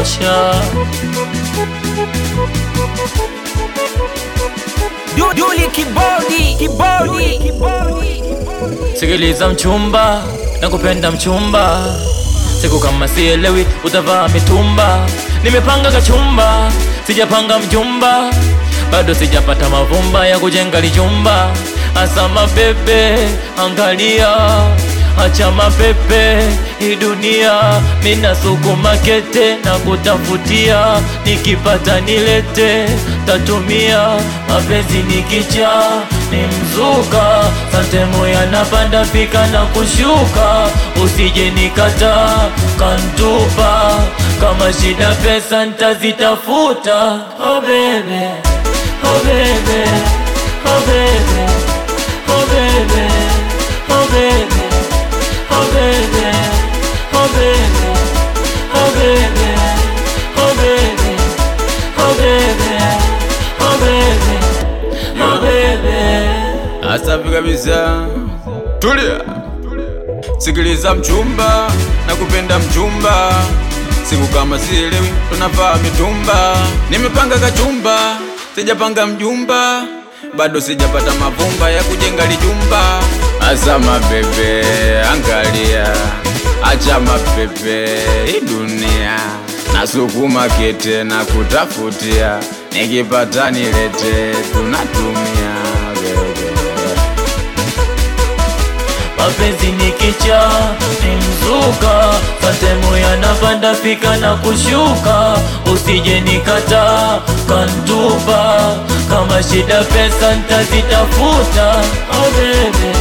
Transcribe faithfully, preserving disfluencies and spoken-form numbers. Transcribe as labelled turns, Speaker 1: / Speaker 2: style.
Speaker 1: inatosha.
Speaker 2: Duli kibodi, kibodi, kibodi.
Speaker 1: Sikiliza mchumba, nakupenda mchumba. Siku kama sielewi utavaa mitumba. Nimepanga kachumba, sijapanga mjumba. Bado sijapata mavumba ya kujenga lijumba. Asama bebe, angalia, acha mapepe, hii dunia. Mina sukuma kete na kutafutia, nikipata nilete, tatumia. Mapenzi nikicha, ni mzuka. Santemu yanapanda pika na kushuka. Usije nikata, kantupa. Kama shida pesa nitazitafuta. Oh baby, oh baby, oh baby, oh baby, oh baby, oh baby, oh baby, oh baby, oh baby, oh baby, oh baby, oh baby.
Speaker 3: Asafi kabisa, tulia. Sikiliza mchumba, nakupenda mchumba. Siku kama sielewi tunavaa mitumba. Nimepanga kachumba, sijapanga mjumba. Bado sijapata mavumba ya kujenga lijumba. Asama bebe, angalia, acha mapepe, hii dunia. Nasukuma kete na kutafutia, nikipata nilete, tunatumia bebe.
Speaker 1: Mapenzi nikicha, ni mzuka. Santemu yanapanda fika na kushuka. Usije nikata, kantupa. Kama shida pesa nitazitafuta. Oh baby,